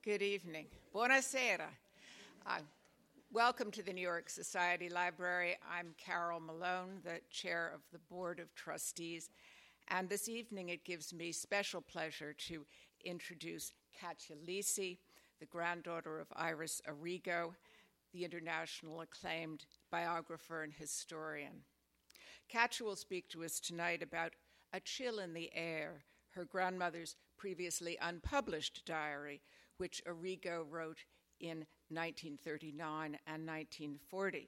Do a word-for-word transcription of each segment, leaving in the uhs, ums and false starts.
Good evening. Buonasera. Uh, welcome to the New York Society Library. I'm Carol Malone, the chair of the Board of Trustees. And this evening it gives me special pleasure to introduce Katja Lisi, the granddaughter of Iris Arrigo, the international acclaimed biographer and historian. Katja will speak to us tonight about A Chill in the Air, her grandmother's previously unpublished diary, which Arrigo wrote in nineteen thirty-nine and nineteen forty.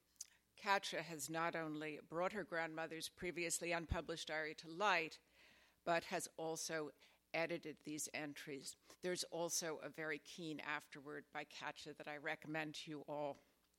Katja has not only brought her grandmother's previously unpublished diary to light, but has also edited these entries. There's also a very keen afterword by Katja that I recommend to you all.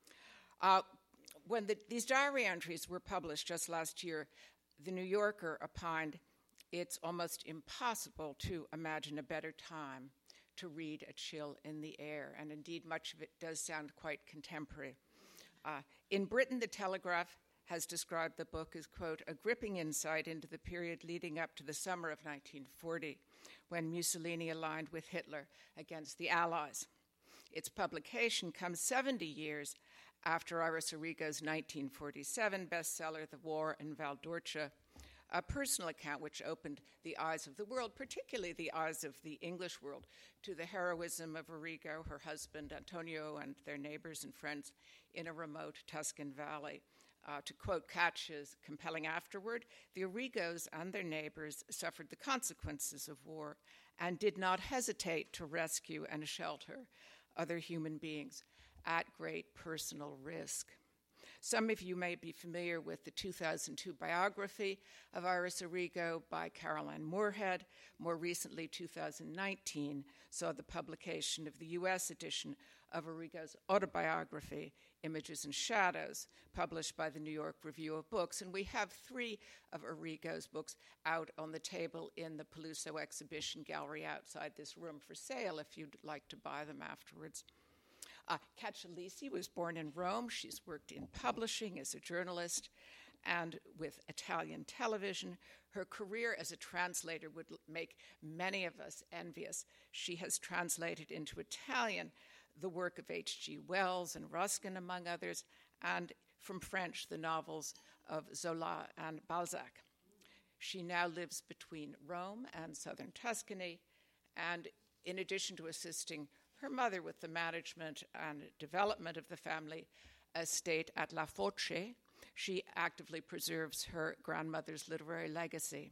Uh, when the, these diary entries were published just last year, The New Yorker opined it's almost impossible to imagine a better time to read A Chill in the Air, and indeed much of it does sound quite contemporary. Uh, in Britain, The Telegraph has described the book as, quote, a gripping insight into the period leading up to the summer of nineteen forty, when Mussolini aligned with Hitler against the Allies. Its publication comes seventy years after Iris Arrigo's nineteen forty-seven bestseller, The War in Val d'Orcia, a personal account which opened the eyes of the world, particularly the eyes of the English world, to the heroism of Arrigo, her husband Antonio, and their neighbors and friends in a remote Tuscan valley. Uh, to quote Katja's compelling afterword, the Arrigos and their neighbors suffered the consequences of war and did not hesitate to rescue and shelter other human beings at great personal risk. Some of you may be familiar with the two thousand two biography of Iris Arrigo by Caroline Moorhead. More recently, two thousand nineteen saw the publication of the U S edition of Arrigo's autobiography, Images and Shadows, published by the New York Review of Books. And we have three of Arrigo's books out on the table in the Peluso exhibition gallery outside this room for sale if you'd like to buy them afterwards. Uh, Katja Lisi was born in Rome. She's worked in publishing as a journalist and with Italian television. Her career as a translator would l- make many of us envious. She has translated into Italian the work of H G Wells and Ruskin, among others, and from French, the novels of Zola and Balzac. She now lives between Rome and southern Tuscany, and in addition to assisting her mother with the management and development of the family estate at La Foce, she actively preserves her grandmother's literary legacy.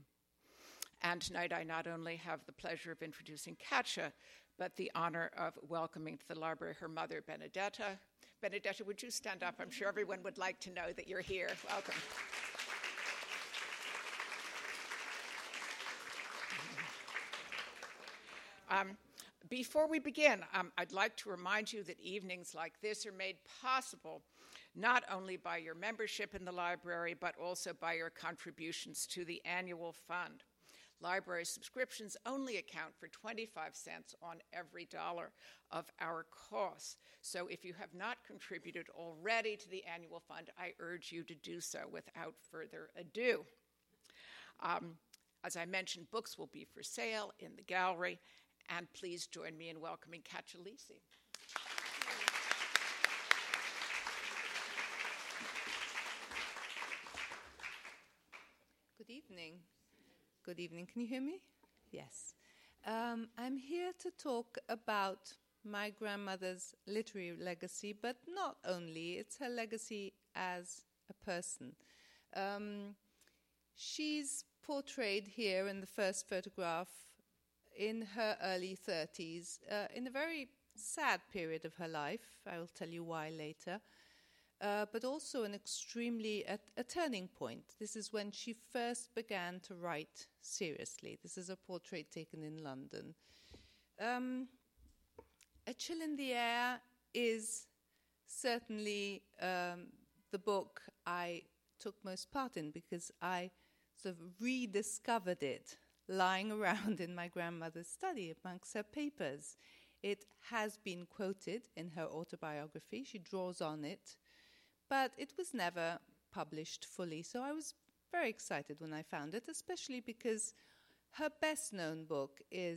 And tonight I not only have the pleasure of introducing Katja, but the honor of welcoming to the library her mother, Benedetta. Benedetta, would you stand up? I'm sure everyone would like to know that you're here. Welcome. Um, Before we begin, um, I'd like to remind you that evenings like this are made possible not only by your membership in the library, but also by your contributions to the annual fund. Library subscriptions only account for twenty-five cents on every dollar of our costs. So if you have not contributed already to the annual fund, I urge you to do so without further ado. Um, as I mentioned, books will be for sale in the gallery. And please join me in welcoming Katja Lisi. Good evening. Good evening. Can you hear me? Yes. Um, I'm here to talk about my grandmother's literary legacy, but not only. It's her legacy as a person. Um, she's portrayed here in the first photograph in her early thirties, uh, in a very sad period of her life. I will tell you why later. Uh, but also an extremely, a, a turning point. This is when she first began to write seriously. This is a portrait taken in London. Um, A Chill in the Air is certainly um, the book I took most part in because I sort of rediscovered it lying around in my grandmother's study amongst her papers. It has been quoted in her autobiography. She draws on it, but it was never published fully. So I was very excited when I found it, especially because her best-known book is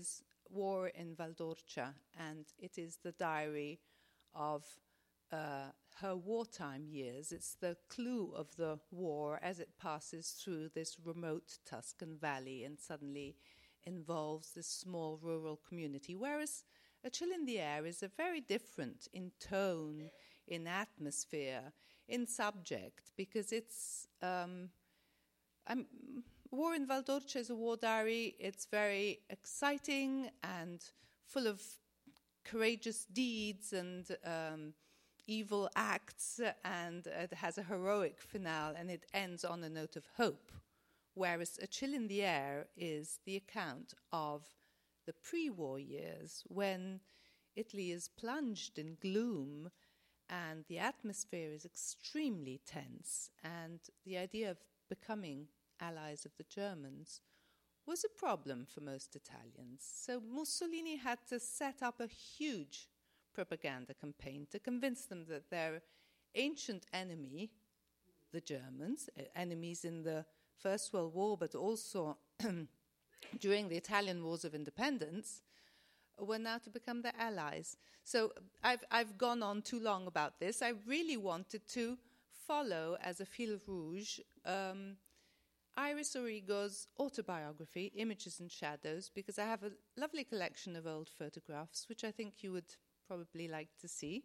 war in Valdorcia, and it is the diary of uh, her wartime years. It's the clue of the war as it passes through this remote Tuscan valley and suddenly involves this small rural community, whereas A Chill in the Air is a very different in tone, in atmosphere, in subject, because it's... Um, I'm, War in Valdorcia is a war diary. It's very exciting and full of courageous deeds and um, evil acts, and it has a heroic finale, and it ends on a note of hope. Whereas A Chill in the Air is the account of the pre-war years, when Italy is plunged in gloom and the atmosphere is extremely tense, and the idea of becoming allies of the Germans was a problem for most Italians. So Mussolini had to set up a huge propaganda campaign to convince them that their ancient enemy, the Germans, uh, enemies in the First World War, but also during the Italian Wars of Independence, were now to become their allies. So I've, I've gone on too long about this. I really wanted to follow as a fil rouge um, Iris Origo's autobiography, Images and Shadows, because I have a lovely collection of old photographs, which I think you would probably like to see.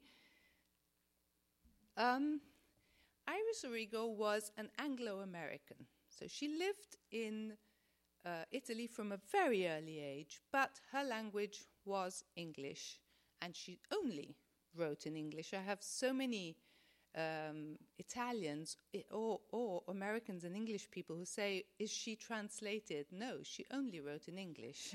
Um, Iris Origo was an Anglo-American. So she lived in uh, Italy from a very early age, but her language was English, and she only wrote in English. I have so many um, Italians I- or, or Americans and English people who say, is she translated? No, she only wrote in English.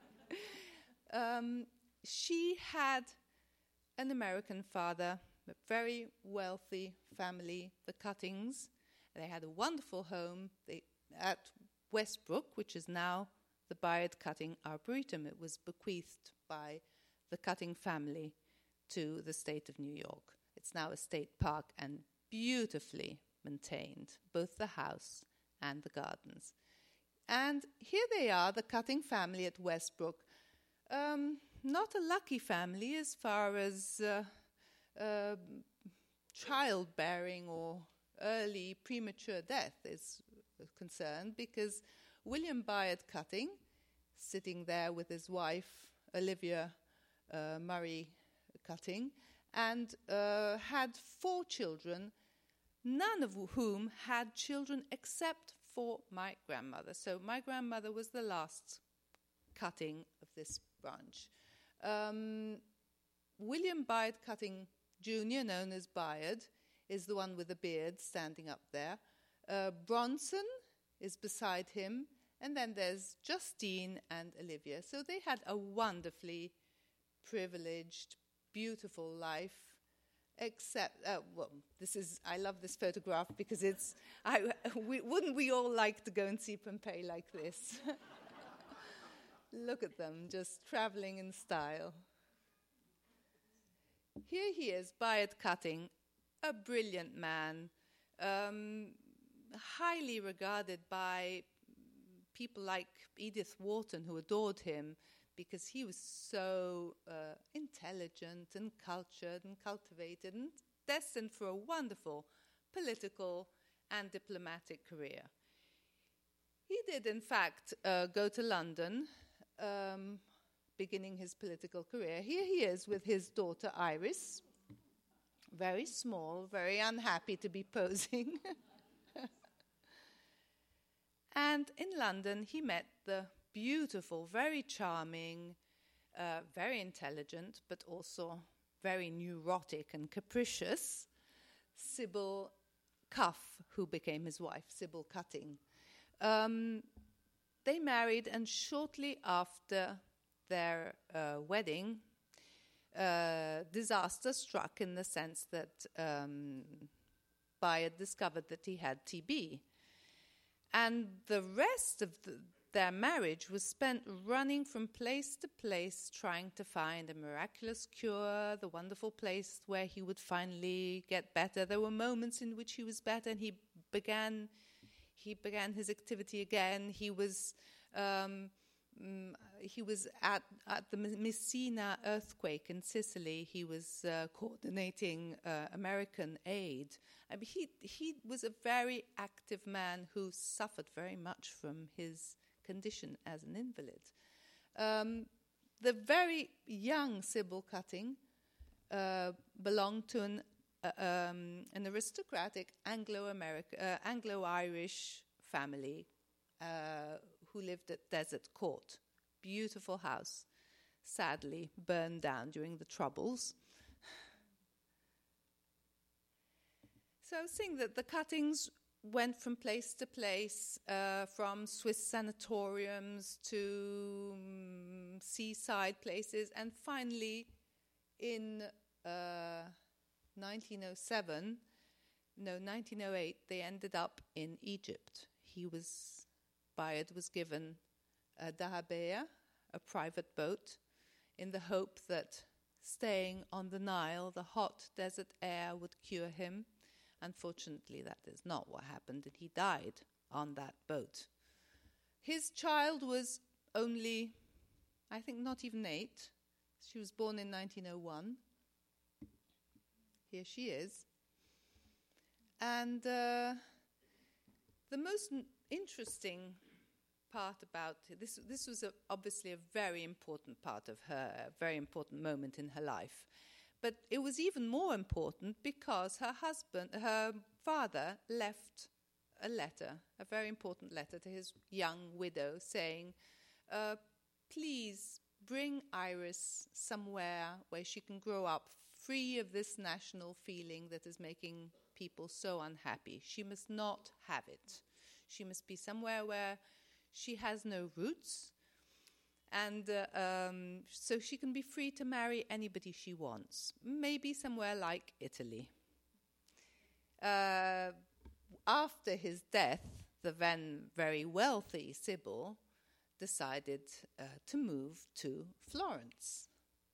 um, she had an American father, a very wealthy family, the Cuttings. They had a wonderful home they, at Westbrook, which is now the Bayard Cutting Arboretum. It was bequeathed by the Cutting family to the state of New York. It's now a state park and beautifully maintained, both the house and the gardens. And here they are, the Cutting family at Westbrook. Um, not a lucky family as far as uh, uh, childbearing or early premature death is concerned, because William Bayard Cutting, sitting there with his wife, Olivia uh, Murray Cutting, and uh, had four children, none of whom had children except for my grandmother. So my grandmother was the last Cutting of this branch. Um, William Bayard Cutting Junior, known as Bayard, is the one with the beard standing up there. Uh, Bronson is beside him, and then there's Justine and Olivia. So they had a wonderfully privileged, beautiful life, except, uh, well, this is, I love this photograph because it's, I, we, wouldn't we all like to go and see Pompeii like this? Look at them, just traveling in style. Here he is, Bayard Cutting, a brilliant man, um, highly regarded by people like Edith Wharton, who adored him because he was so uh, intelligent and cultured and cultivated and destined for a wonderful political and diplomatic career. He did, in fact, uh, go to London, um, beginning his political career. Here he is with his daughter Iris, very small, very unhappy to be posing. And in London, he met the beautiful, very charming, uh, very intelligent, but also very neurotic and capricious Sybil Cuff, who became his wife, Sybil Cutting. Um, they married, and shortly after their uh, wedding, uh, disaster struck in the sense that um, Bayard discovered that he had T B. And the rest of the, their marriage was spent running from place to place, trying to find a miraculous cure, the wonderful place where he would finally get better. There were moments in which he was better, and he began, he began his activity again. He was um, um, he was at, at the Messina earthquake in Sicily. He was uh, coordinating uh, American aid. I mean, he, he was a very active man who suffered very much from his condition as an invalid. Um, the very young Sybil Cutting uh, belonged to an, uh, um, an aristocratic Anglo-American, uh, Anglo-Irish family uh, who lived at Desert Court. Beautiful house, sadly burned down during the Troubles. So I was saying that the Cuttings went from place to place, uh, from Swiss sanatoriums to um, seaside places, and finally in uh, nineteen oh seven, no, nineteen oh eight, they ended up in Egypt. He was, Bayard was given a dahabeah, a private boat, in the hope that staying on the Nile, the hot desert air would cure him. Unfortunately, that is not what happened, and he died on that boat. His child was only, I think, not even eight. She was born in nineteen oh one. Here she is. And uh, the most n- interesting part about this, this was a, obviously a very important part of her, a very important moment in her life. But it was even more important because her husband, her father, left a letter, a very important letter to his young widow saying, uh, please bring Iris somewhere where she can grow up free of this national feeling that is making people so unhappy. She must not have it. She must be somewhere where she has no roots, and uh, um, so she can be free to marry anybody she wants, maybe somewhere like Italy. Uh, after his death, the then very wealthy Sybil decided uh, to move to Florence.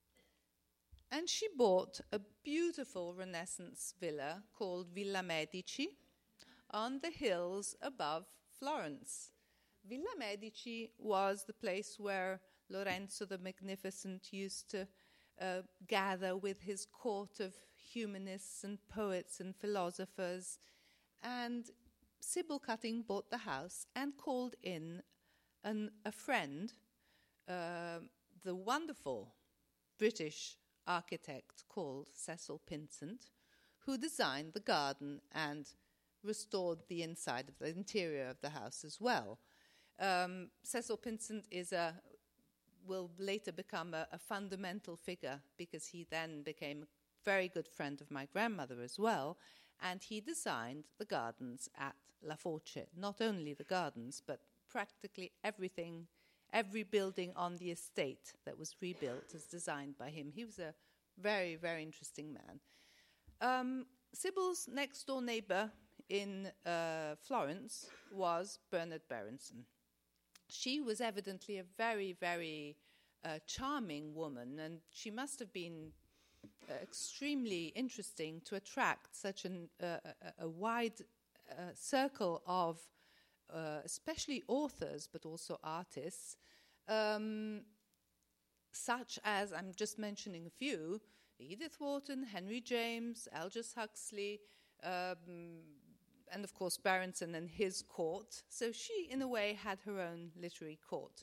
And she bought a beautiful Renaissance villa called Villa Medici on the hills above Florence. Villa Medici was the place where Lorenzo the Magnificent used to uh, gather with his court of humanists and poets and philosophers. And Sybil Cutting bought the house and called in an, a friend, uh, the wonderful British architect called Cecil Pinsent, who designed the garden and restored the inside of the interior of the house as well. Um, Cecil Pinsent is a will later become a, a fundamental figure because he then became a very good friend of my grandmother as well, and he designed the gardens at La Force. Not only the gardens, but practically everything, every building on the estate that was rebuilt is designed by him. He was a very, very interesting man. Um, Sybil's next-door neighbor in uh, Florence was Bernard Berenson. She was evidently a very, very uh, charming woman, and she must have been uh, extremely interesting to attract such an, uh, a, a wide uh, circle of uh, especially authors, but also artists, um, such as, I'm just mentioning a few, Edith Wharton, Henry James, Aldous Huxley, um, and of course Berenson and his court. So she, in a way, had her own literary court.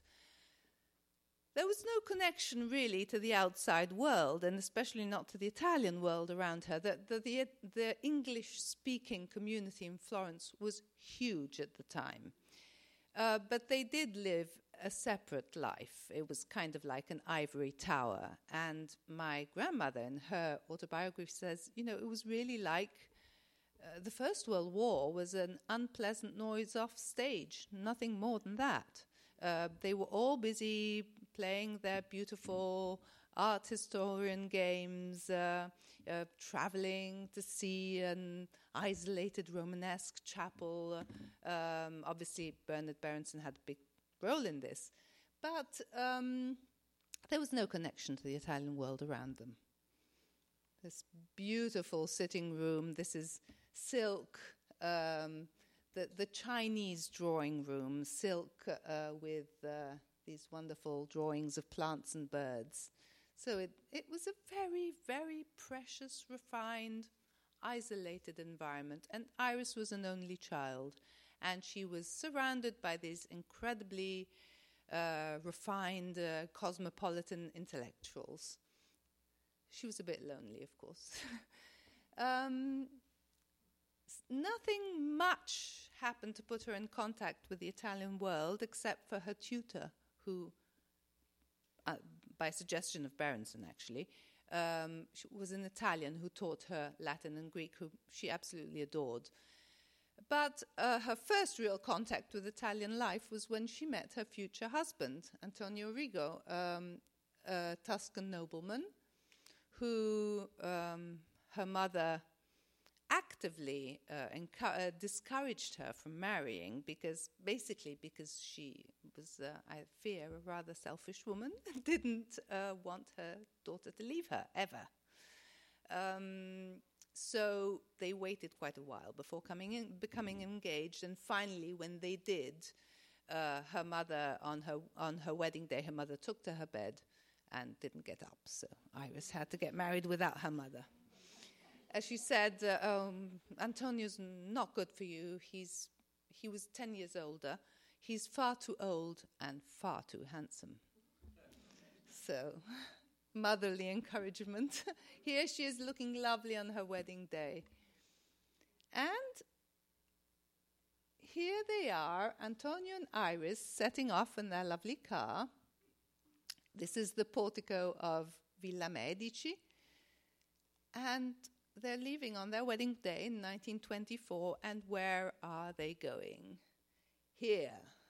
There was no connection really to the outside world, and especially not to the Italian world around her. The, the, the, the English-speaking community in Florence was huge at the time. Uh, but they did live a separate life. It was kind of like an ivory tower. And my grandmother, in her autobiography, says, you know, it was really like Uh, the First World War was an unpleasant noise off stage, nothing more than that. Uh, they were all busy playing their beautiful art historian games, uh, uh, traveling to see an isolated Romanesque chapel. Uh, um, obviously, Bernard Berenson had a big role in this. But um, there was no connection to the Italian world around them. This beautiful sitting room, this is silk, um, the, the Chinese drawing room, silk uh, with uh, these wonderful drawings of plants and birds. So it, it was a very, very precious, refined, isolated environment. And Iris was an only child, and she was surrounded by these incredibly uh, refined, uh, cosmopolitan intellectuals. She was a bit lonely, of course. um, nothing much happened to put her in contact with the Italian world, except for her tutor, who, uh, by suggestion of Berenson actually, um, she was an Italian who taught her Latin and Greek, who she absolutely adored. But uh, her first real contact with Italian life was when she met her future husband, Antonio Rigo, um, a Tuscan nobleman, who um, her mother actively uh, encu- uh, discouraged her from marrying, because basically because she was, uh, I fear, a rather selfish woman and didn't uh, want her daughter to leave her, ever. Um, so they waited quite a while before coming in, becoming engaged, and finally when they did, uh, her mother, on her, on her wedding day, her mother took to her bed and didn't get up, so Iris had to get married without her mother. As she said, uh, um, Antonio's not good for you. He's he was ten years older. He's far too old and far too handsome. So, motherly encouragement. Here she is looking lovely on her wedding day. And here they are, Antonio and Iris, setting off in their lovely car. This is the portico of Villa Medici. And they're leaving on their wedding day in nineteen twenty-four, and where are they going? Here.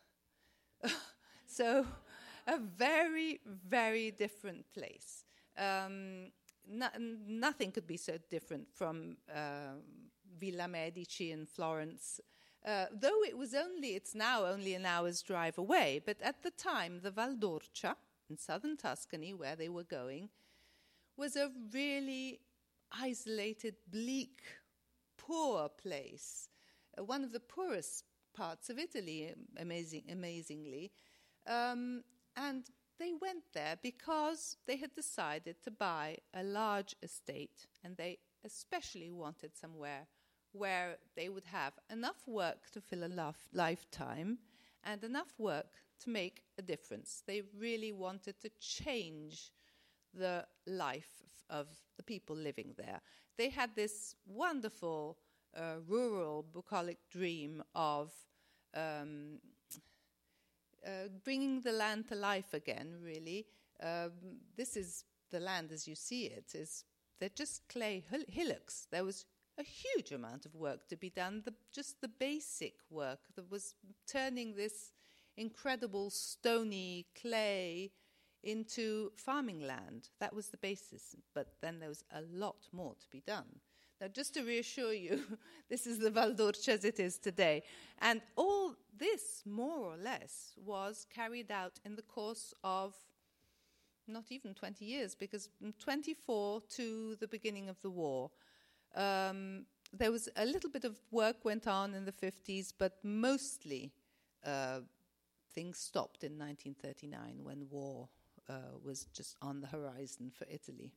So, a very, very different place. Um, no, nothing could be so different from uh, Villa Medici in Florence, uh, though it was only, it's now only an hour's drive away, but at the time, the Val d'Orcia in southern Tuscany, where they were going, was a really isolated, bleak, poor place, uh, one of the poorest parts of Italy, amazing, amazingly. Um, and they went there because they had decided to buy a large estate, and they especially wanted somewhere where they would have enough work to fill a lif- lifetime and enough work to make a difference. They really wanted to change the life of the people living there. They had this wonderful uh, rural bucolic dream of um, uh, bringing the land to life again, really. Um, this is the land as you see it. Is they're just clay hill- hillocks. There was a huge amount of work to be done, the, just the basic work that was turning this incredible stony clay into farming land. That was the basis, but then there was a lot more to be done. Now, just to reassure you, this is the Val d'Orcia as it is today. And all this, more or less, was carried out in the course of not even twenty years, because from twenty-four to the beginning of the war, um, there was a little bit of work went on in the fifties, but mostly uh, things stopped in nineteen thirty-nine when war Uh, was just on the horizon for Italy.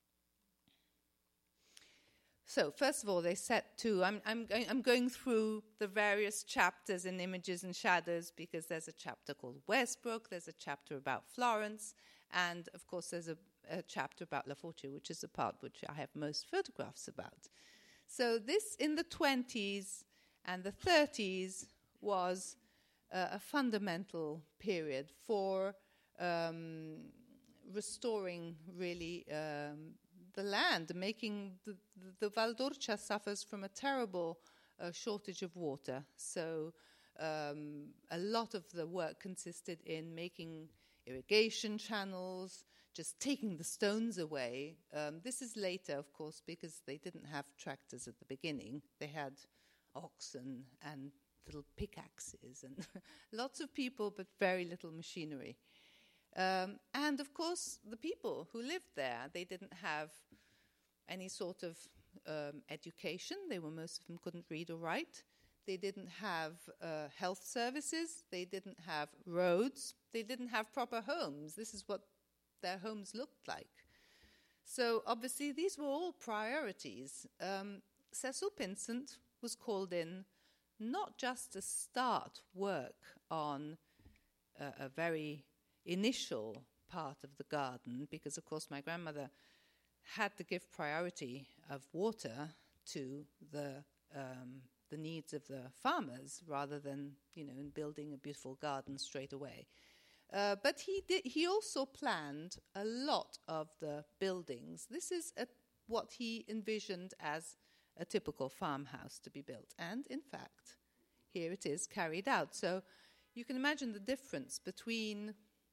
So first of all, they set to. I'm, I'm, going, I'm going through the various chapters in Images and Shadows, because there's a chapter called Westbrook, there's a chapter about Florence, and of course there's a, a chapter about La Forgia, which is the part which I have most photographs about. So this in the twenties and the thirties was uh, a fundamental period for Um, restoring really um, the land, making the, the, the Val d'Orcia suffers from a terrible uh, shortage of water. So um, a lot of the work consisted in making irrigation channels, just taking the stones away. Um, this is later, of course, because they didn't have tractors at the beginning. They had oxen and little pickaxes and lots of people, but very little machinery. Um, and, of course, the people who lived there, they didn't have any sort of um, education. They were, most of them couldn't read or write. they didn't have uh, health services, they didn't have roads, they didn't have proper homes. This is what their homes looked like. So obviously these were all priorities. Um, Cecil Pinsent was called in not just to start work on a, a very initial part of the garden, because of course my grandmother had to give priority of water to the um, the needs of the farmers rather than, you know, in building a beautiful garden straight away. Uh, but he did. He also planned a lot of the buildings. This is a, what he envisioned as a typical farmhouse to be built. And in fact, here it is carried out. So you can imagine the difference between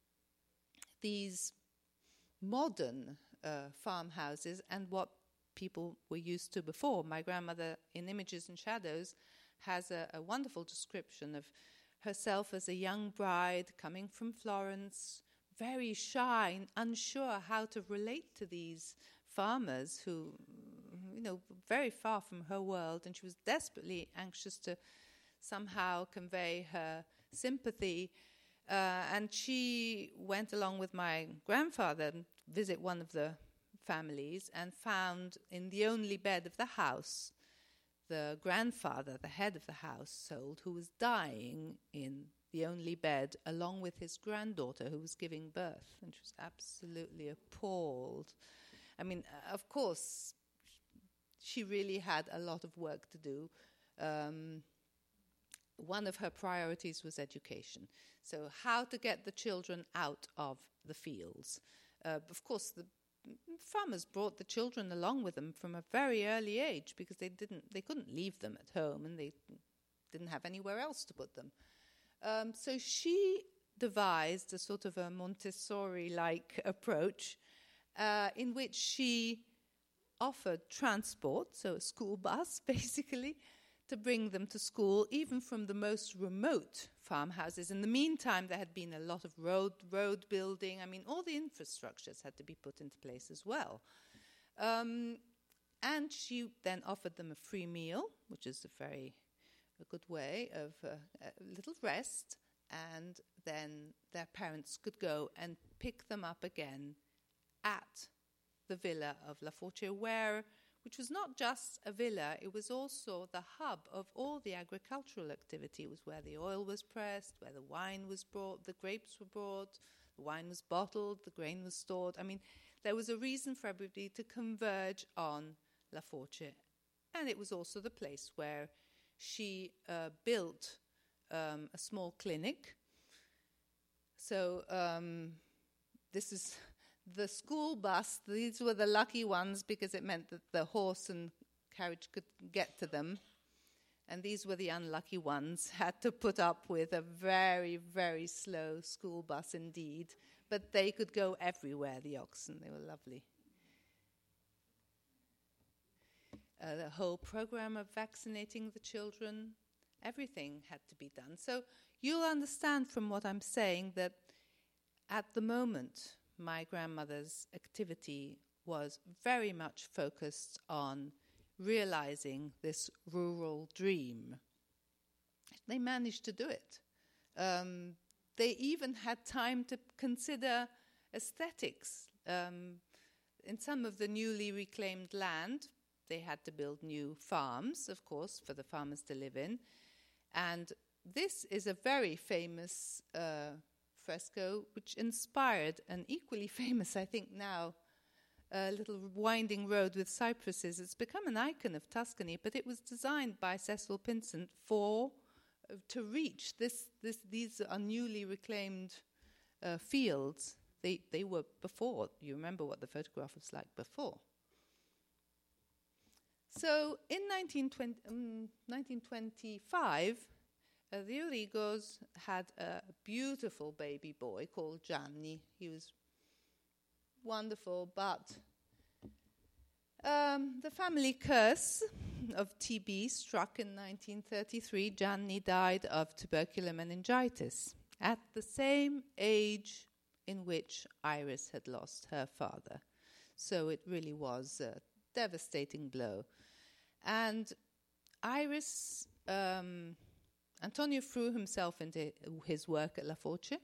these modern uh, farmhouses and what people were used to before. My grandmother, in Images and Shadows, has a, a wonderful description of herself as a young bride coming from Florence, very shy and unsure how to relate to these farmers who, you know, very far from her world, and she was desperately anxious to somehow convey her sympathy. Uh, and she went along with my grandfather and visit one of the families and found in the only bed of the house the grandfather, the head of the household, who was dying in the only bed along with his granddaughter who was giving birth. And she was absolutely appalled. I mean, of course, she really had a lot of work to do. Um, one of her priorities was education. So how to get the children out of the fields. Uh, of course, the farmers brought the children along with them from a very early age because they didn't, they couldn't leave them at home and they didn't have anywhere else to put them. Um, so she devised a sort of a Montessori-like approach uh, in which she offered transport, so a school bus basically, to bring them to school, even from the most remote farmhouses. In the meantime, there had been a lot of road road building. I mean, all the infrastructures had to be put into place as well. Um, and she then offered them a free meal, which is a very a good way of uh, a little rest, and then their parents could go and pick them up again at the villa of La Force, where which was not just a villa, it was also the hub of all the agricultural activity. It was where the oil was pressed, where the wine was brought, the grapes were brought, the wine was bottled, the grain was stored. I mean, there was a reason for everybody to converge on La Force. And it was also the place where she uh, built um, a small clinic. So um, this is the school bus. These were the lucky ones because it meant that the horse and carriage could get to them. And these were the unlucky ones, had to put up with a very, very slow school bus indeed. But they could go everywhere, the oxen. They were lovely. Uh, the whole program of vaccinating the children, everything had to be done. So you'll understand from what I'm saying that at the moment, my grandmother's activity was very much focused on realizing this rural dream. They managed to do it. Um, they even had time to consider aesthetics. Um, in some of the newly reclaimed land, they had to build new farms, of course, for the farmers to live in. And this is a very famous uh, fresco, which inspired an equally famous, I think now, a little winding road with cypresses. It's become an icon of Tuscany, but it was designed by Cecil Pinsent for uh, to reach this. This these are newly reclaimed uh, fields. They they were before. You remember what the photograph was like before. So in nineteen twenty, um, nineteen twenty-five. Uh, the Urigos had a beautiful baby boy called Gianni. He was wonderful, but um, the family curse of T B struck in nineteen thirty-three. Gianni died of tubercular meningitis at the same age in which Iris had lost her father. So it really was a devastating blow. And Iris um, Antonio threw himself into his work at La Foce.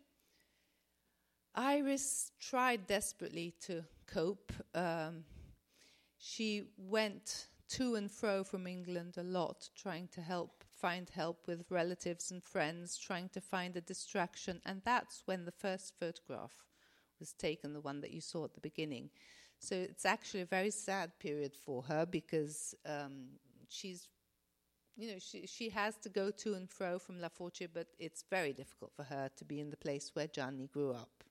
Iris tried desperately to cope. Um, she went to and fro from England a lot, trying to help, find help with relatives and friends, trying to find a distraction. And that's when the first photograph was taken, the one that you saw at the beginning. So it's actually a very sad period for her because um, she's, you know, she she has to go to and fro from La Foce, but it's very difficult for her to be in the place where Gianni grew up.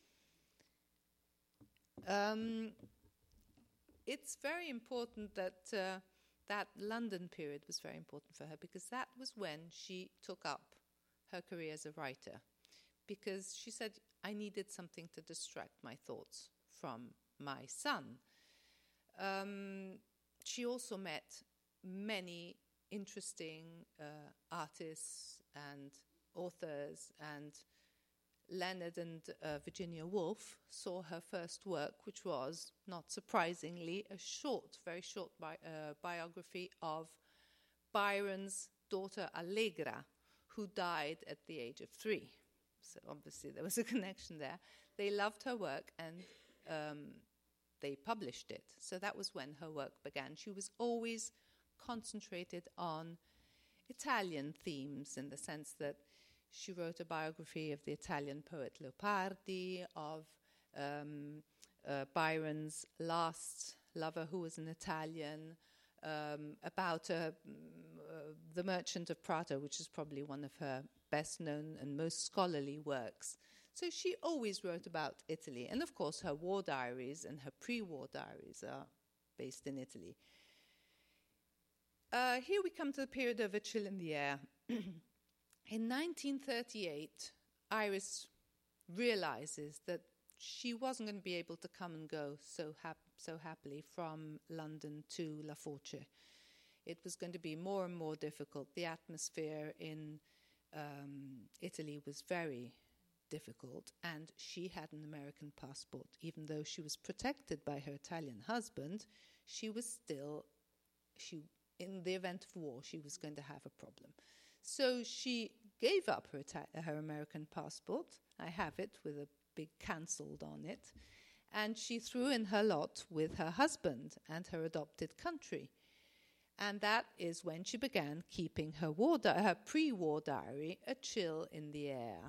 Um, it's very important that uh, that London period was very important for her because that was when she took up her career as a writer. Because she said, I needed something to distract my thoughts from my son. Um, she also met many interesting uh, artists and authors, and Leonard and uh, Virginia Woolf saw her first work, which was, not surprisingly, a short, very short bi- uh, biography of Byron's daughter Allegra, who died at the age of three. So obviously there was a connection there. They loved her work and um, they published it. So that was when her work began. She was always concentrated on Italian themes, in the sense that she wrote a biography of the Italian poet Leopardi, of um, uh, Byron's last lover, who was an Italian, um, about uh, uh, The Merchant of Prato, which is probably one of her best known and most scholarly works. So she always wrote about Italy. And of course, her war diaries and her pre-war diaries are based in Italy. Uh, here we come to the period of A Chill in the Air. In nineteen thirty-eight, Iris realizes that she wasn't going to be able to come and go so, hap- so happily from London to La Foce. It was going to be more and more difficult. The atmosphere in um, Italy was very difficult, and she had an American passport. Even though she was protected by her Italian husband, she was still, she in the event of war, she was going to have a problem. So she gave up her Ita- her American passport. I have it with a big cancelled on it. And she threw in her lot with her husband and her adopted country. And that is when she began keeping her war di- her pre-war diary, A Chill in the Air.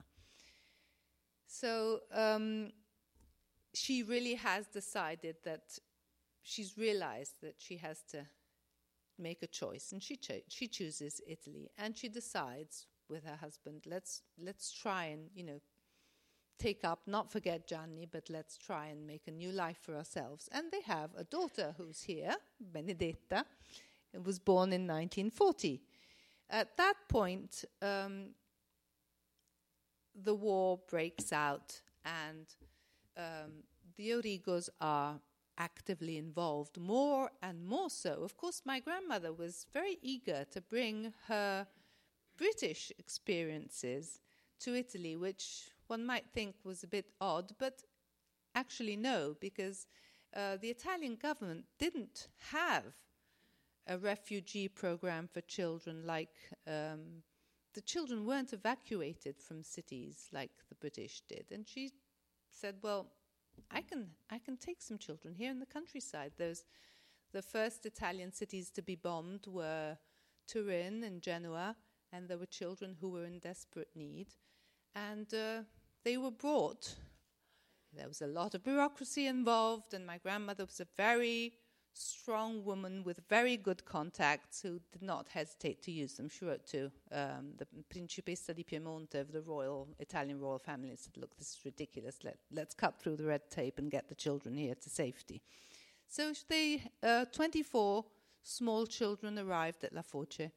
So um, she really has decided that she's realized that she has to make a choice, and she cho- she chooses Italy, and she decides with her husband, let's let's try and, you know, take up, not forget Gianni, but let's try and make a new life for ourselves. And they have a daughter who's here, Benedetta, and was born in nineteen forty. At that point, um, the war breaks out, and um, the Origos are actively involved, more and more so. Of course, my grandmother was very eager to bring her British experiences to Italy, which one might think was a bit odd, but actually no, because uh, the Italian government didn't have a refugee program for children like um, the children weren't evacuated from cities like the British did. And she said, well, I can I can take some children here in the countryside. Those, the first Italian cities to be bombed were Turin and Genoa, and there were children who were in desperate need. And uh, they were brought. There was a lot of bureaucracy involved, and my grandmother was a very strong woman with very good contacts who did not hesitate to use them. She wrote to um, the Principessa di Piemonte of the royal Italian royal family and said, look, this is ridiculous. Let, let's cut through the red tape and get the children here to safety. So they, uh, twenty-four small children arrived at La Foce,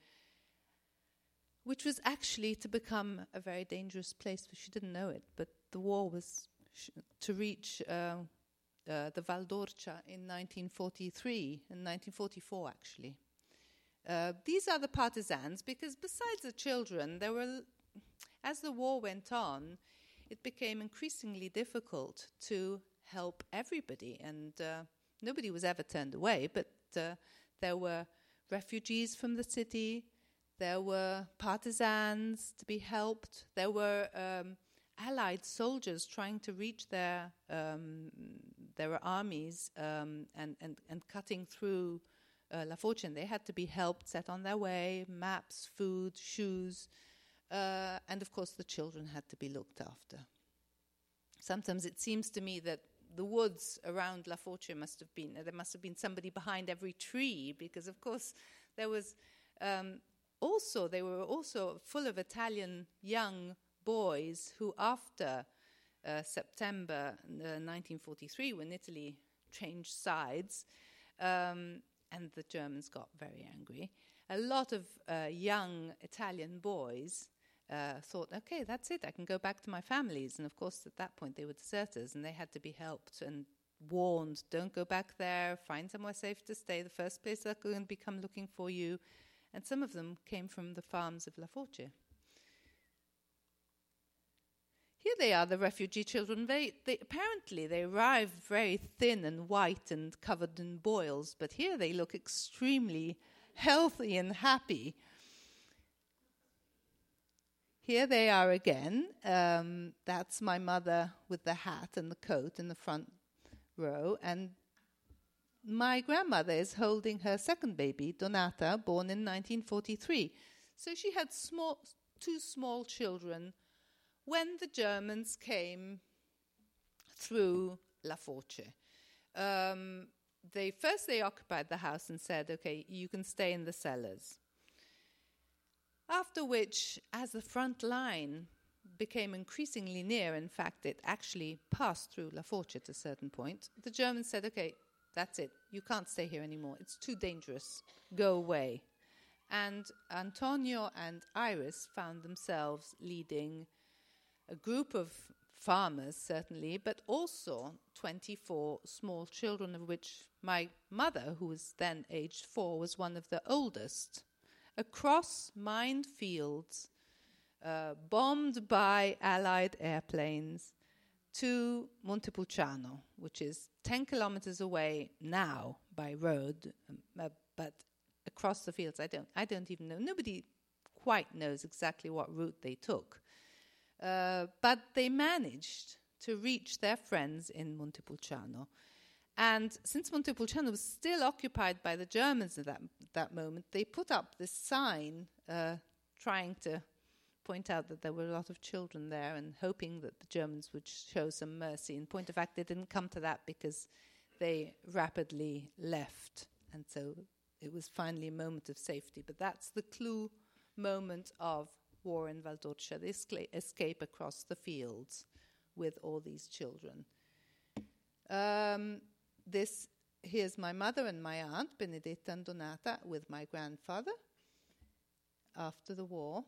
which was actually to become a very dangerous place, but she didn't know it. But the war was sh- to reach uh, uh, the Val d'Orcia in nineteen forty-three, in nineteen forty-four actually. Uh, these are the partisans, because besides the children, there were, as the war went on, it became increasingly difficult to help everybody, and uh, nobody was ever turned away, but uh, there were refugees from the city, There were partisans to be helped. There were um, Allied soldiers trying to reach their um, their armies um, and, and, and cutting through uh, La Foce. They had to be helped, set on their way, maps, food, shoes, uh, and of course the children had to be looked after. Sometimes it seems to me that the woods around La Foce must have been, uh, there must have been somebody behind every tree, because of course there was um, also, they were also full of Italian young boys who, after uh, September uh, nineteen forty-three, when Italy changed sides um, and the Germans got very angry, a lot of uh, young Italian boys uh, thought, okay, that's it, I can go back to my families. And of course, at that point, they were deserters and they had to be helped and warned, don't go back there, find somewhere safe to stay. The first place they're going to be come looking for you. And some of them came from the farms of La Foce. Here they are, the refugee children. They, they apparently they arrived very thin and white and covered in boils, but here they look extremely healthy and happy. Here they are again. Um, that's my mother with the hat and the coat in the front row, and my grandmother is holding her second baby, Donata, born in nineteen forty-three. So she had small, two small children when the Germans came through La Foce. Um, they first they occupied the house and said, okay, you can stay in the cellars. After which, as the front line became increasingly near, in fact, it actually passed through La Foce at a certain point, the Germans said, okay, that's it, you can't stay here anymore, it's too dangerous, go away. And Antonio and Iris found themselves leading a group of farmers, certainly, but also twenty-four small children, of which my mother, who was then aged four, was one of the oldest, across mined fields, uh, bombed by Allied airplanes, to Montepulciano, which is ten kilometers away now by road, um, uh, but across the fields, I don't, I don't even know. Nobody quite knows exactly what route they took. Uh, but they managed to reach their friends in Montepulciano. And since Montepulciano was still occupied by the Germans at that, that moment, they put up this sign uh, trying to point out that there were a lot of children there and hoping that the Germans would show some mercy. In point of fact, they didn't come to that because they rapidly left. And so it was finally a moment of safety. But that's the clue moment of war in Val d'Orcia, the esca- escape across the fields with all these children. Um, this here's my mother and my aunt, Benedetta and Donata, with my grandfather after the war.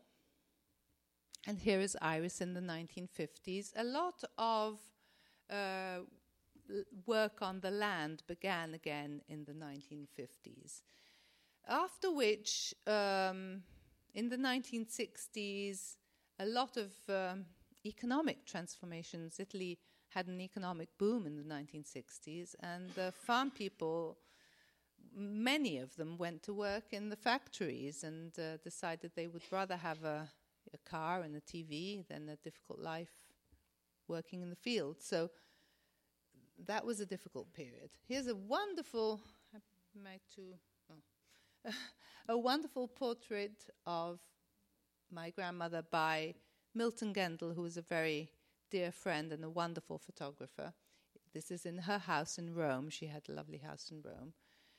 And here is Iris in the nineteen fifties. A lot of uh, l- work on the land began again in the nineteen fifties. After which, um, in the nineteen sixties, a lot of um, economic transformations. Italy had an economic boom in the nineteen sixties, and the farm people, many of them went to work in the factories and uh, decided they would rather have a, a car and a T V than a difficult life working in the field. So that was a difficult period. Here's a wonderful, am I too, oh. a wonderful portrait of my grandmother by Milton Gendel, who was a very dear friend and a wonderful photographer. This is in her house in Rome. She had a lovely house in Rome.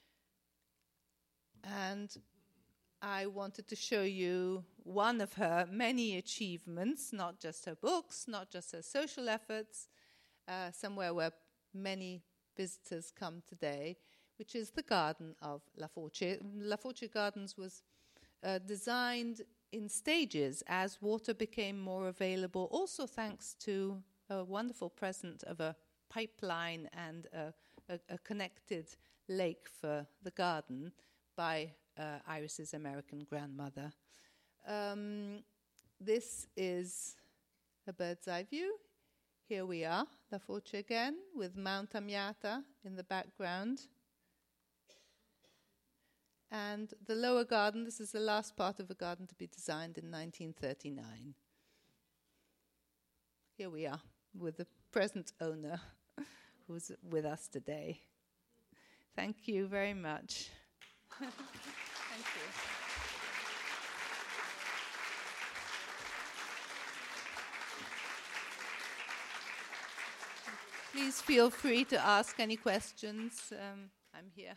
And I wanted to show you one of her many achievements, not just her books, not just her social efforts, uh, somewhere where many visitors come today, which is the garden of La Foce. La Foce Gardens was uh, designed in stages as water became more available, also thanks to a wonderful present of a pipeline and a, a, a connected lake for the garden by uh, Iris's American grandmother. Um, this is a bird's eye view. Here we are, La Foce again, with Mount Amiata in the background. And the lower garden, this is the last part of a garden to be designed in nineteen thirty-nine. Here we are with the present owner who's with us today. Thank you very much. Thank you. Please feel free to ask any questions. Um, I'm here.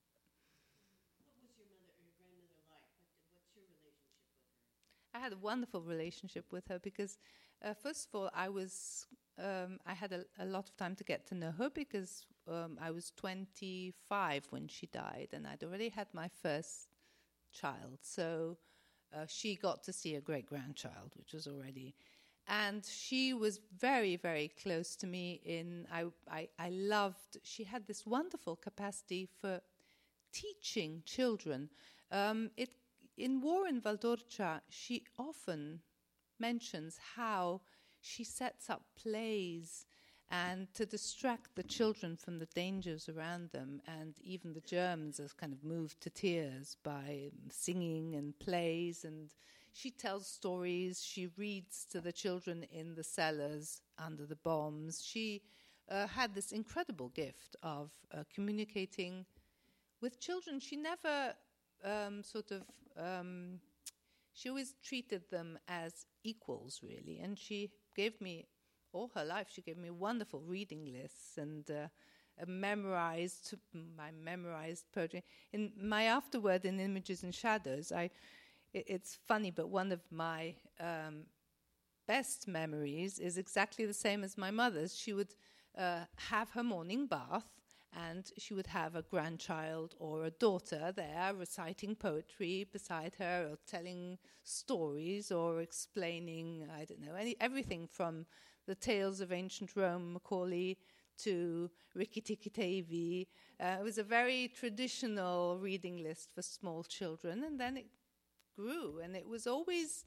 What was your mother or your grandmother like? What, what's your relationship with her? I had a wonderful relationship with her because, uh, first of all, I was um, I had a, a lot of time to get to know her because um, I was twenty-five when she died, and I'd already had my first child. So uh, she got to see a great grandchild, which was already. And she was very, very close to me in, I, I, I loved, she had this wonderful capacity for teaching children. Um, it, in War in Valdorcia, she often mentions how she sets up plays and to distract the children from the dangers around them, and even the Germans are kind of moved to tears by singing and plays, and she tells stories, she reads to the children in the cellars under the bombs. She uh, had this incredible gift of uh, communicating with children. She never um, sort of, um, she always treated them as equals, really. And she gave me, all her life, she gave me wonderful reading lists and uh, a memorized, my memorized poetry. In my afterword in Images and Shadows, I... It's funny, but one of my um, best memories is exactly the same as my mother's. She would uh, have her morning bath, and she would have a grandchild or a daughter there reciting poetry beside her, or telling stories, or explaining, I don't know, any, everything from the tales of ancient Rome, Macaulay, to Rikki Tikki Tavi. Uh, it was a very traditional reading list for small children, and then it grew, and it was always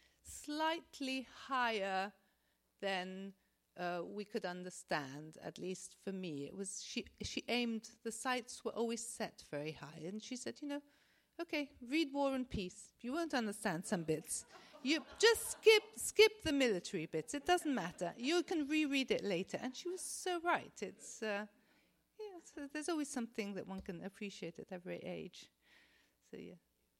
slightly higher than uh, we could understand, at least for me. It was she she aimed, the sights were always set very high, and she said, you know, okay, read War and Peace. You won't understand some bits. You just skip skip the military bits. It doesn't matter. You can reread it later. And she was so right. It's uh, yeah, so there's always something that one can appreciate at every age. So yeah.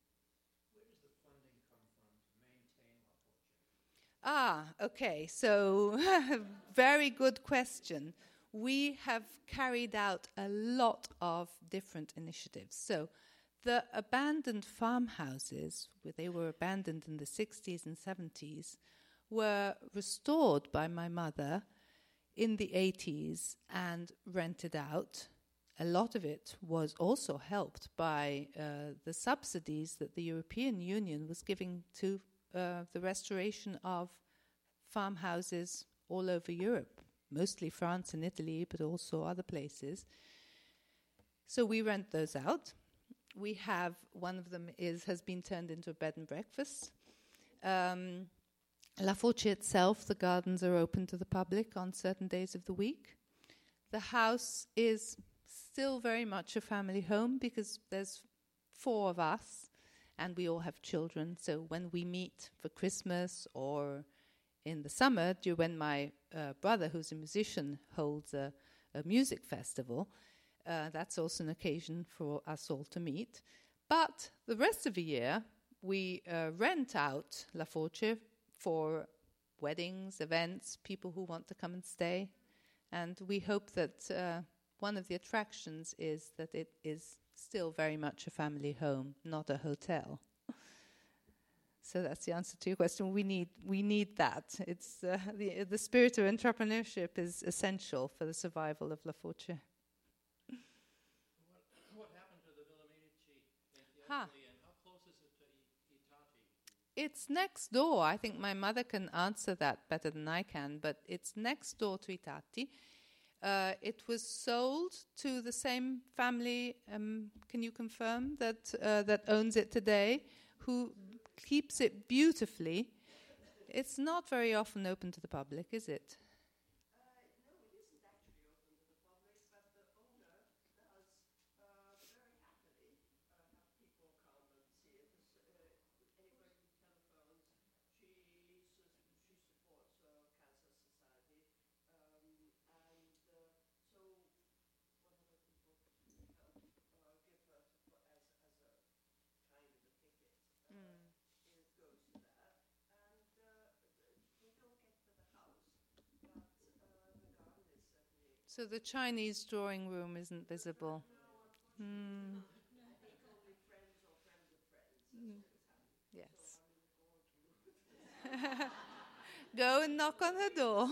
Ah, okay. So, very good question. We have carried out a lot of different initiatives. So, the abandoned farmhouses, where they were abandoned in the sixties and seventies, were restored by my mother in the eighties and rented out. A lot of it was also helped by uh, the subsidies that the European Union was giving to Uh, the restoration of farmhouses all over Europe, mostly France and Italy, but also other places. So we rent those out. We have, one of them is has been turned into a bed and breakfast. Um, La Foce itself, the gardens are open to the public on certain days of the week. The house is still very much a family home because there's four of us, and we all have children. So when we meet for Christmas or in the summer, do when my uh, brother, who's a musician, holds a, a music festival, uh, that's also an occasion for us all to meet. But the rest of the year, we uh, rent out La Foce for weddings, events, people who want to come and stay. And we hope that uh, one of the attractions is that it is still very much a family home, not a hotel. So that's the answer to your question. We need we need that. It's uh, the the spirit of entrepreneurship is essential for the survival of La Foce. What, what happened to the Villa Medici in Italy, Huh. and how close is it to I- Itati? It's next door. I think my mother can answer that better than I can, but it's next door to Itati. Uh, it was sold to the same family, um, can you confirm, that uh, that owns it today, who keeps it beautifully. It's not very often open to the public, is it? So the Chinese drawing room isn't visible. Hmm. Mm. Yes. Go and knock on her door.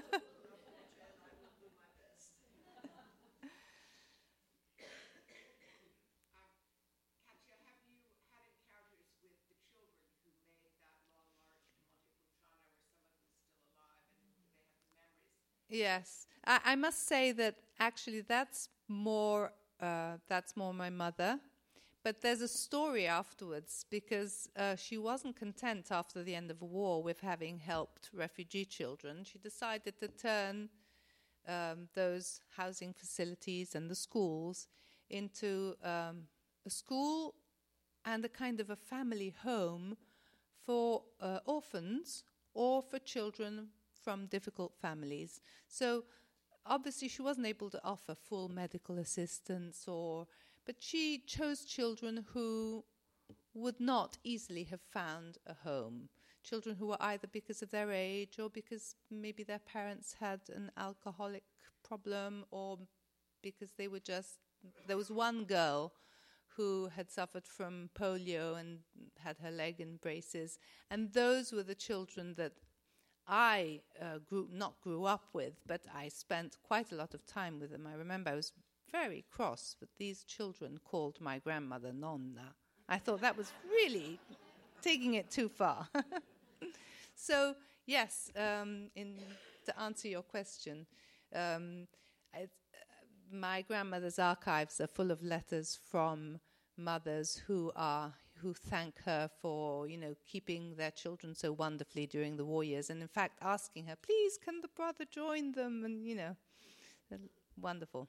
Katya, have you had encounters with the children who made that long march to Montepulciano? Are some of them still alive, and do they have the memories? Yes, I, I must say that actually that's more uh, that's more my mother. But there's a story afterwards because uh, she wasn't content after the end of the war with having helped refugee children. She decided to turn um, those housing facilities and the schools into um, a school and a kind of a family home for uh, orphans or for children from difficult families. So obviously she wasn't able to offer full medical assistance, or but she chose children who would not easily have found a home. Children who were either because of their age or because maybe their parents had an alcoholic problem, or because they were just... There was one girl who had suffered from polio and had her leg in braces, and those were the children that I uh, grew not grew up with, but I spent quite a lot of time with them. I remember I was very cross with these children called my grandmother Nonna. I thought that was really taking it too far. So yes, um, in to answer your question, um, I, uh, my grandmother's archives are full of letters from mothers who are who thank her for, you know, keeping their children so wonderfully during the war years, and in fact asking her, please, can the brother join them? And, you know, wonderful.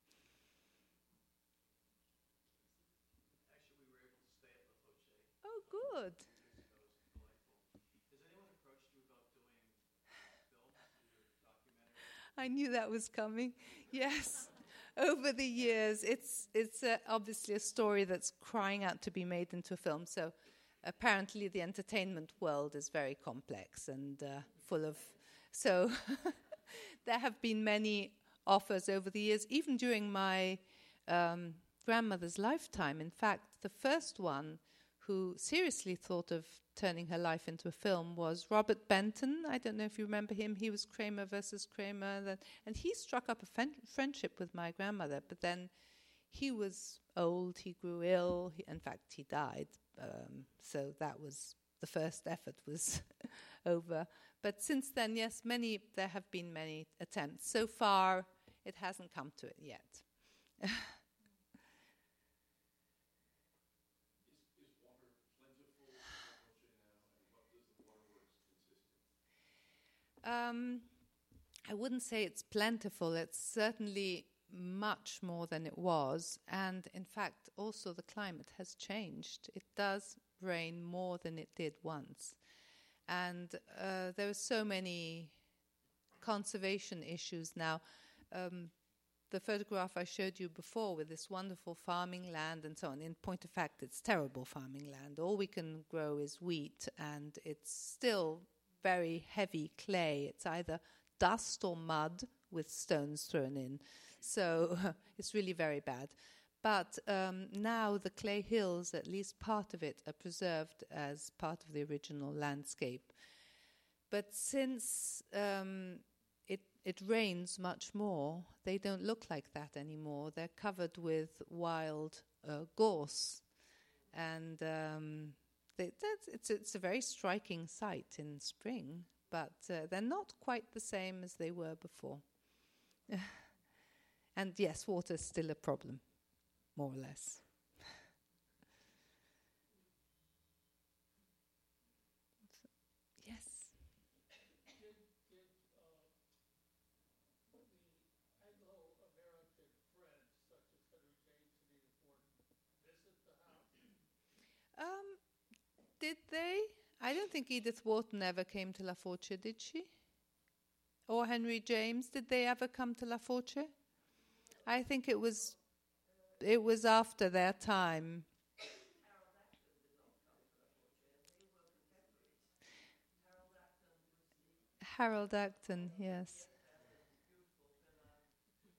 Actually, we were able to stay at La Foce. Oh, good. Two years ago. It was delightful. Has anyone approached you about doing film, either documentary? I knew that was coming. Yes. Over the years, it's it's uh, obviously a story that's crying out to be made into a film. So apparently the entertainment world is very complex and uh, full of... So there have been many offers over the years, even during my um, grandmother's lifetime. In fact, the first one who seriously thought of turning her life into a film was Robert Benton. I don't know if you remember him. He was Kramer versus Kramer. That, and he struck up a fen- friendship with my grandmother, but then he was old, he grew ill. He, in fact, he died. Um, so that was, the first effort was over. But since then, yes, many, there have been many attempts. So far, it hasn't come to it yet. Um, I wouldn't say it's plentiful. It's certainly much more than it was. And in fact, also the climate has changed. It does rain more than it did once. And uh, there are so many conservation issues now. Um, the photograph I showed you before with this wonderful farming land and so on, in point of fact, it's terrible farming land. All we can grow is wheat, and it's still very heavy clay. It's either dust or mud with stones thrown in. So it's really very bad. But um, now the clay hills, at least part of it, are preserved as part of the original landscape. But since um, it, it rains much more, they don't look like that anymore. They're covered with wild uh, gorse. And... Um, They, that's, it's, it's a very striking sight in spring, but uh, they're not quite the same as they were before. And yes, water's still a problem, more or less. Yes. Did, did uh, the Anglo-American friends, such as Henry James and Edith Wharton, visit the house? Um, did they? I don't think Edith Wharton ever came to La Foce, did she? Or Henry James, did they ever come to La Foce? I think it was it was after their time. Harold Acton, yes.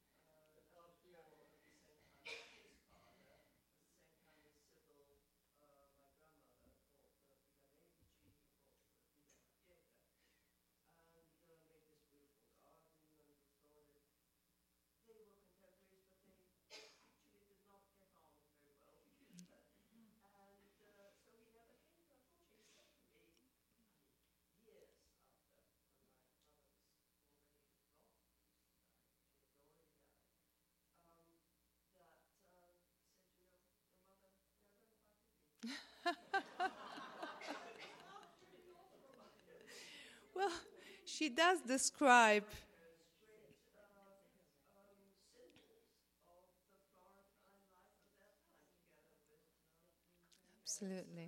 she does describe. Absolutely.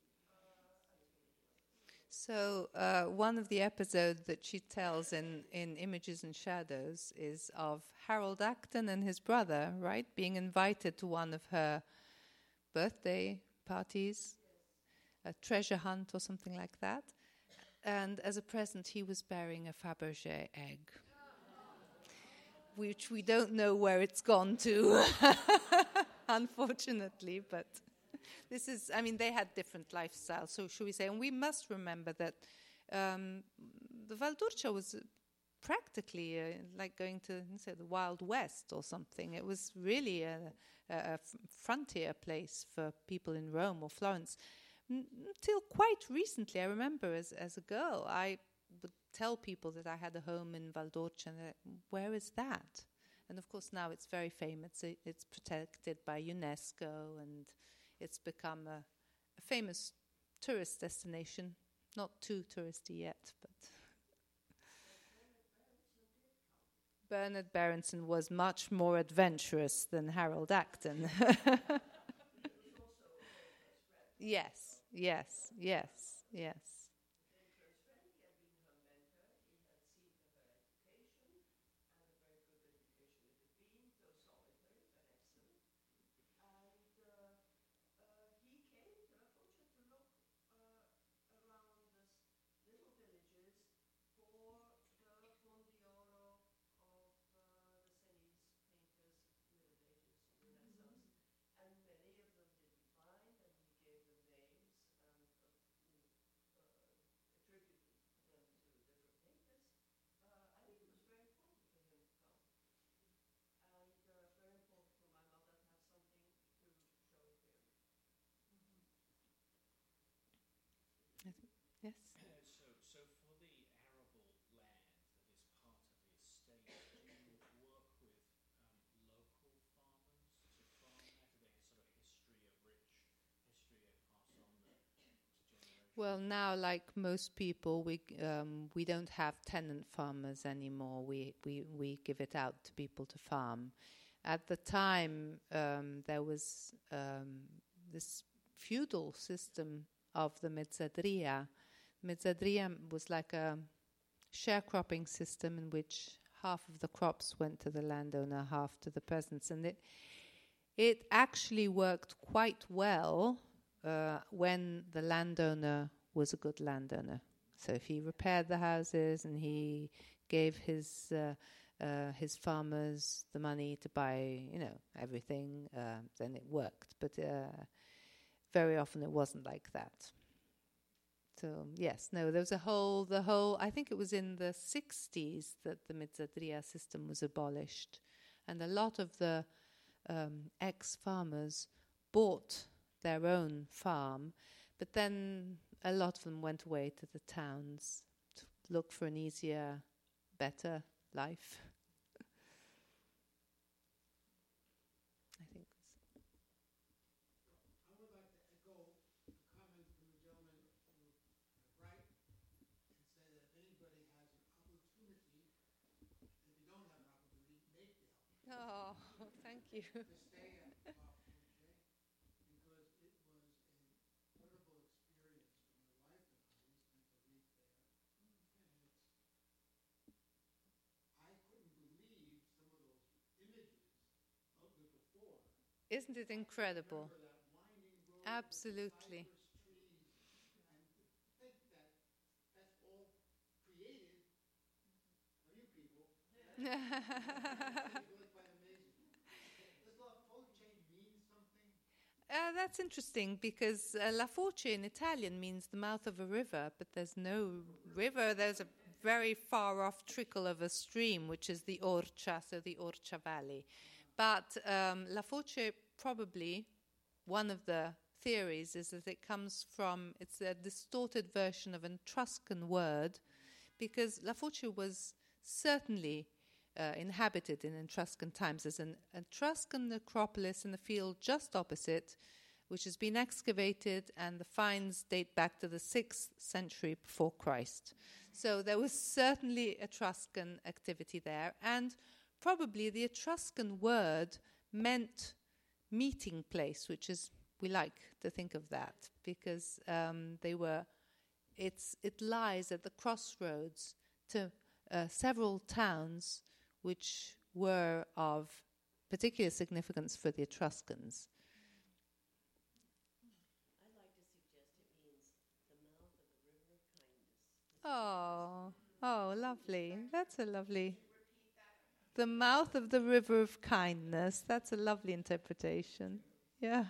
So uh, one of the episodes that she tells in, in Images and Shadows is of Harold Acton and his brother, right, being invited to one of her birthday parties, a treasure hunt or something like that. And as a present, he was bearing a Fabergé egg, which we don't know where it's gone to, unfortunately, but... This is, I mean, they had different lifestyles, so should we say, and we must remember that um, the Val d'Urcia was practically uh, like going to, say, the Wild West or something. It was really a, a, a frontier place for people in Rome or Florence. N- until quite recently, I remember as, as a girl, I would tell people that I had a home in Val d'Urcia, and they're, where is that? And of course now it's very famous. It, it's protected by UNESCO, and it's become a, a famous tourist destination. Not too touristy yet, but... Bernard Berenson was much more adventurous than Harold Acton. Yes, yes, yes, yes. Yes. Uh, so, so for the arable land that is part of the estate, do you work with um, local farmers to farm that? Do they have sort of history, a rich history they pass on the, to generations? Well, now, like most people, we um, we don't have tenant farmers anymore. We, we we give it out to people to farm. At the time, um, there was um, this feudal system of the mezzadria. Mezzadria was like a sharecropping system in which half of the crops went to the landowner, half to the peasants, and it it actually worked quite well uh, when the landowner was a good landowner. So if he repaired the houses and he gave his uh, uh, his farmers the money to buy, you know, everything, uh, then it worked. But uh, very often it wasn't like that. So yes, no, there was a whole, the whole, I think it was in the sixties that the mezzadria system was abolished. And a lot of the um, ex-farmers bought their own farm, but then a lot of them went away to the towns to look for an easier, better life. I think I would like to echo a comment from the gentleman to the right and say that if anybody has an opportunity, and if you don't have an opportunity, make the opportunity. Oh, thank you. To stay at La Fontaine, because it was an incredible experience for my wife and I. We spent a week there, and it's, I couldn't believe some of those images of the before. Isn't it incredible? Remember that winding road with the Absolutely. cypress trees, and to think that that's all created by you people. It's really quite amazing. Does La Fontaine mean something? Uh, that's interesting because uh, La Foce in Italian means the mouth of a river, but there's no river. There's a very far off trickle of a stream, which is the Orcia, so the Orcia Valley. But um, La Foce, probably, one of the theories is that it comes from, it's a distorted version of an Etruscan word, because La Foce was certainly uh, inhabited in Etruscan times. There's an Etruscan necropolis in the field just opposite, which has been excavated, and the finds date back to the sixth century before Christ. So there was certainly Etruscan activity there, and probably the Etruscan word meant meeting place, which is, we like to think of that, because um, they were, it's it lies at the crossroads to uh, several towns which were of particular significance for the Etruscans. I'd like to suggest it means the mouth of the river of kindness. Oh, oh, lovely. That's a lovely. The mouth of the river of kindness. That's a lovely interpretation. Yeah.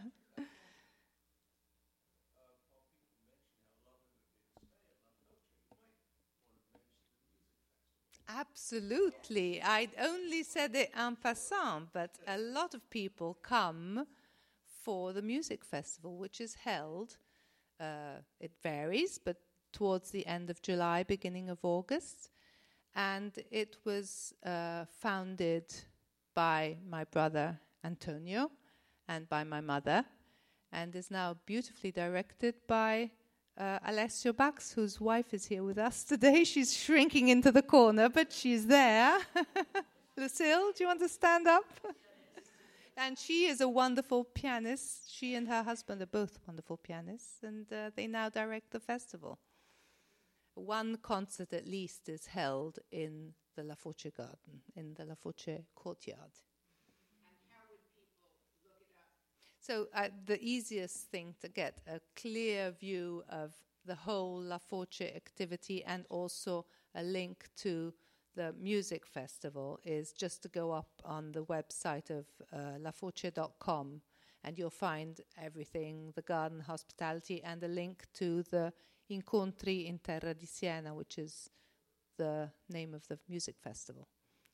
Absolutely. I'd only said it en passant, but a lot of people come for the music festival, which is held, uh, it varies, but towards the end of July, beginning of August. And it was uh, founded by my brother Antonio and by my mother, and is now beautifully directed by uh, Alessio Bax, whose wife is here with us today. She's shrinking into the corner, but she's there. Lucille, do you want to stand up? And she is a wonderful pianist. She and her husband are both wonderful pianists, and uh, they now direct the festival. One concert at least is held in the La Foce garden, in the La Foce courtyard. And how would people look it up? So uh, the easiest thing to get a clear view of the whole La Foce activity and also a link to the music festival is just to go up on the website of uh, la foce dot com, and you'll find everything, the garden hospitality, and a link to the Incontri in Terra di Siena, which is the name of the music festival.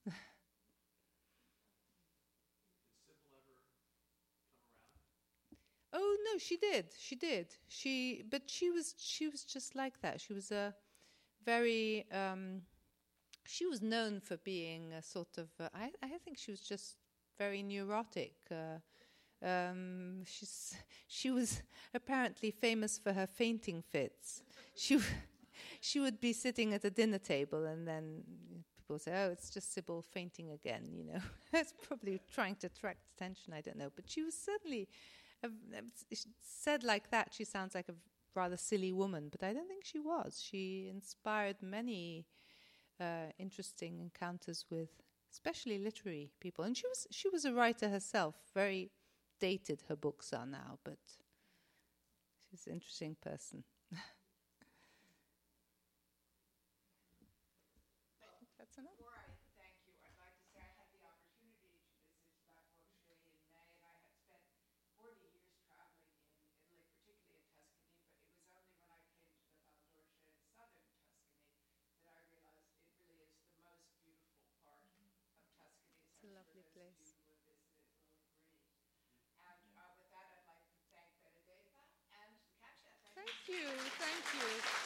Oh no, she did. She did. She, but she was she was just like that. She was a very. Um, she was known for being a sort of. Uh, I I think she was just very neurotic. Uh, um, she's she was apparently famous for her fainting fits. She w- she would be sitting at a dinner table, and then people would say, "Oh, it's just Sybil fainting again." You know, that's probably trying to attract attention. I don't know, but she was certainly. Uh, said like that, she sounds like a rather silly woman, but I don't think she was. She inspired many uh, interesting encounters with, especially literary people. And she was she was a writer herself. Very dated her books are now, but she's an interesting person. That's enough. Before I thank you, I'd like to say I had the opportunity to visit La Foce in May, and I had spent forty years traveling in Italy, particularly in Tuscany, but it was only when I came to the Val d'Orcia in southern Tuscany that I realized it really is the most beautiful part of Tuscany. It's a lovely place. Who have visited will agree. And uh, with that, I'd like to thank Benedetta and Katja. Thank you. Thank you.